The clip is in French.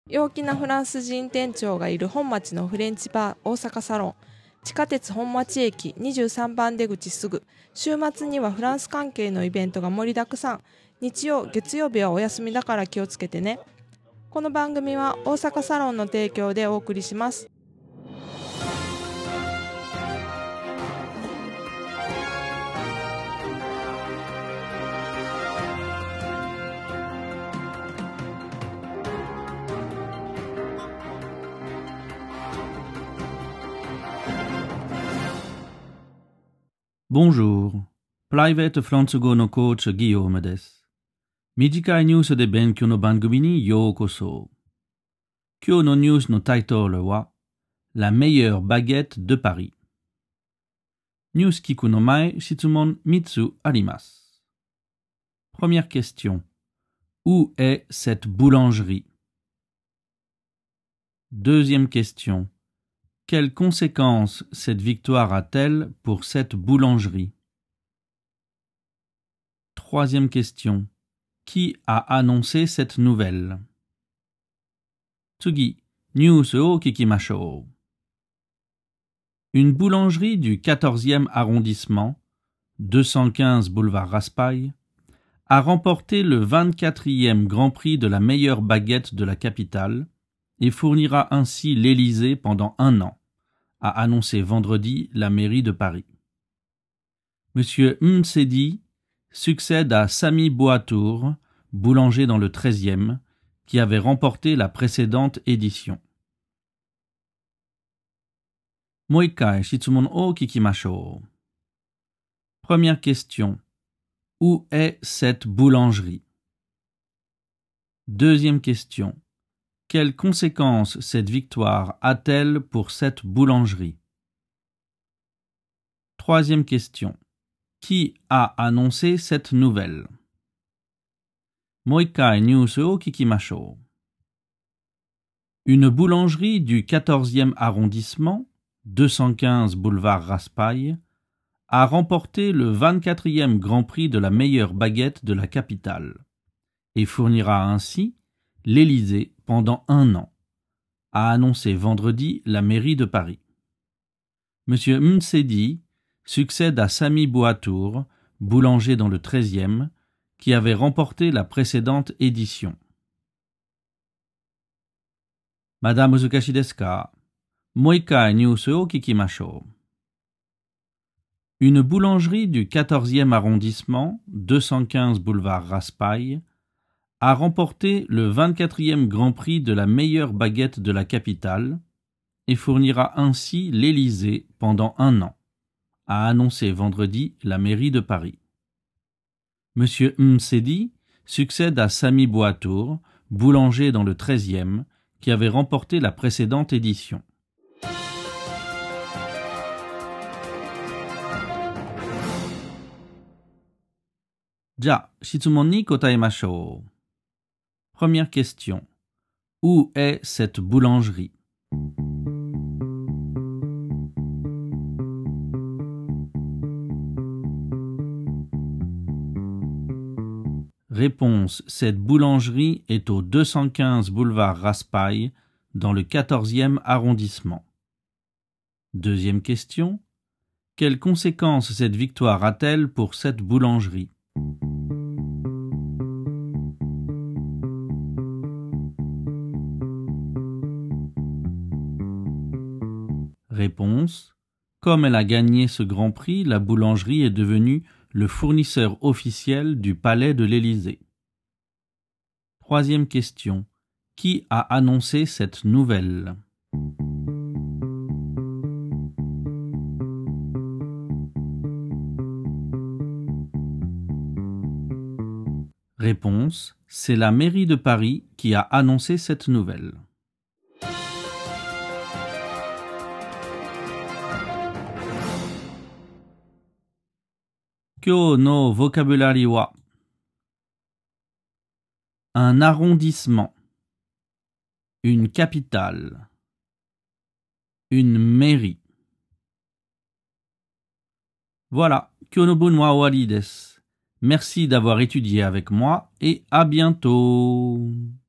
陽気なフランス人店長がいる本町のフレンチバー大阪サロン。地下鉄本町駅23番出口すぐ。週末にはフランス関係のイベントが盛りだくさん。日曜、月曜日はお休みだから気をつけてね。この番組は大阪サロンの提供でお送りします。 Bonjour. Private フランス語のコーチギヨームです。短いニュースで勉強の番組にようこそ。今日のニュースのタイトルは La meilleure baguette de Paris。ニュース聞くの前、質問3つあります。Première question. Où est cette boulangerie? Deuxième question. Quelles conséquences cette victoire a-t-elle pour cette boulangerie? Troisième question. Qui a annoncé cette nouvelle? Tsugi, news o kikimashou. Une boulangerie du 14e arrondissement, 215 boulevard Raspail, a remporté le 24e Grand Prix de la meilleure baguette de la capitale et fournira ainsi l'Élysée pendant 1 an, a annoncé vendredi la mairie de Paris. Monsieur Msedi succède à Samy Boatour, boulanger dans le 13e, qui avait remporté la précédente édition. Moikai shitsumon o kikimashou. Première question. Où est cette boulangerie? Deuxième question. Quelles conséquences cette victoire a-t-elle pour cette boulangerie? Troisième question. Qui a annoncé cette nouvelle? Moikai news o kikimashou. Une boulangerie du 14e arrondissement, 215 boulevard Raspail, a remporté le 24e Grand Prix de la meilleure baguette de la capitale et fournira ainsi l'Élysée pendant 1 an, a annoncé vendredi la mairie de Paris. Monsieur Msedi succède à Samy Boatour, boulanger dans le 13e, qui avait remporté la précédente édition. Madame Uzukashi desu ka? Moikai news o kikimashou. Une boulangerie du 14e arrondissement, 215 boulevard Raspail, a remporté le 24e Grand Prix de la meilleure baguette de la capitale et fournira ainsi l'Élysée pendant 1 an, a annoncé vendredi la mairie de Paris. Monsieur Msedi succède à Samy Boatour, boulanger dans le 13e, qui avait remporté la précédente édition. Ja, shitsumon ni kotaemashou. Première question. Où est cette boulangerie? Réponse. Cette boulangerie est au 215 boulevard Raspail, dans le 14e arrondissement. Deuxième question. Quelles conséquences cette victoire a-t-elle pour cette boulangerie? Réponse. Comme elle a gagné ce Grand Prix, la boulangerie est devenue le fournisseur officiel du palais de l'Élysée. Troisième question. Qui a annoncé cette nouvelle? Réponse. C'est la mairie de Paris qui a annoncé cette nouvelle. Kyou no vocabulary wa un arrondissement, une capitale, une mairie. Voilà, kyou no bun wa owari desu. Merci d'avoir étudié avec moi et à bientôt.